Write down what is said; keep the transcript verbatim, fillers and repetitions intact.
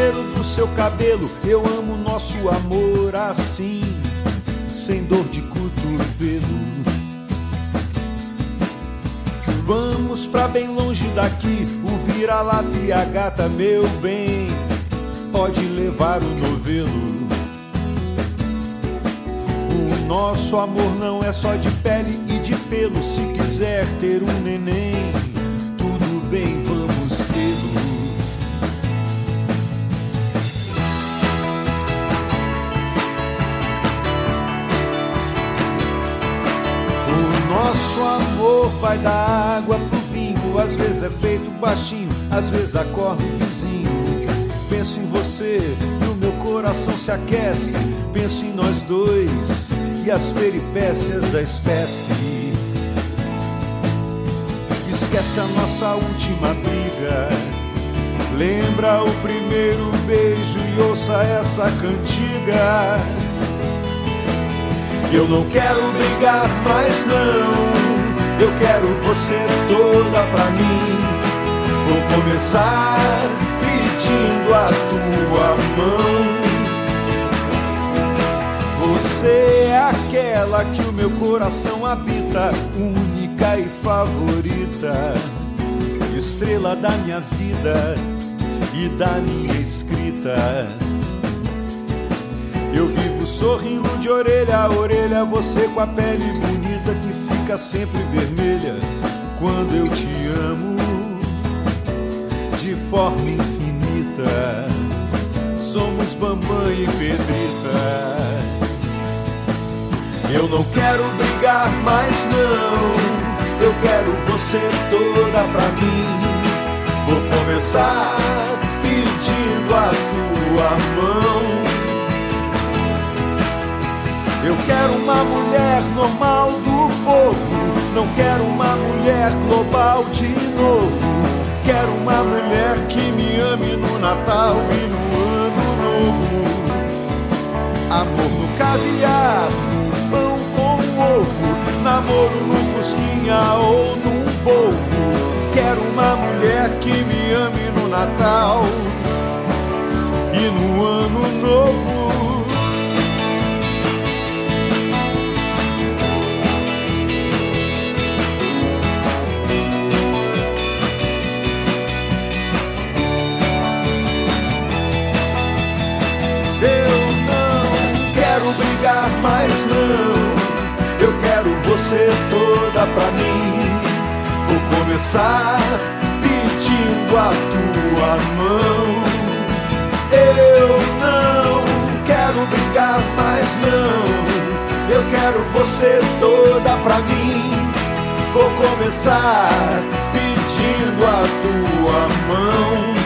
cheiro do seu cabelo. Eu amo nosso amor assim, sem dor de cotovelo. Vamos pra bem longe daqui, o vira-lata e a gata, meu bem, pode levar o novelo. O nosso amor não é só de pele e de pelo. Se quiser ter um neném, tudo bem, vamos tê-lo. O nosso amor vai da água pro vinho. Às vezes é feito baixinho, às vezes acorda o vizinho. Penso em você e o meu coração se aquece. Penso em nós dois e as peripécias da espécie. Esquece a nossa última briga, lembra o primeiro beijo e ouça essa cantiga. Eu não quero brigar mais não, eu quero você toda pra mim. Vou começar pedindo a tua mão. Você é aquela que o meu coração habita, única e favorita, estrela da minha vida e da minha escrita. Eu vivo sorrindo de orelha a orelha, você com a pele bonita que fica sempre vermelha quando eu te amo de forma infinita. Somos Bambam e Pedrita. Eu não quero brigar mais não, eu quero você toda pra mim. Vou começar pedindo a tua mão. Eu quero uma mulher normal do povo, não quero uma mulher global de novo. Quero uma mulher que me ame no Natal e no Ano Novo. Amor no caviar, no pão com ovo, namoro no Fusquinha ou num Volvo. Quero uma mulher que me ame no Natal e no Ano Novo. Brigar mais não, eu quero você toda pra mim. Vou começar pedindo a tua mão. Eu não quero brigar mais não, eu quero você toda pra mim. Vou começar pedindo a tua mão.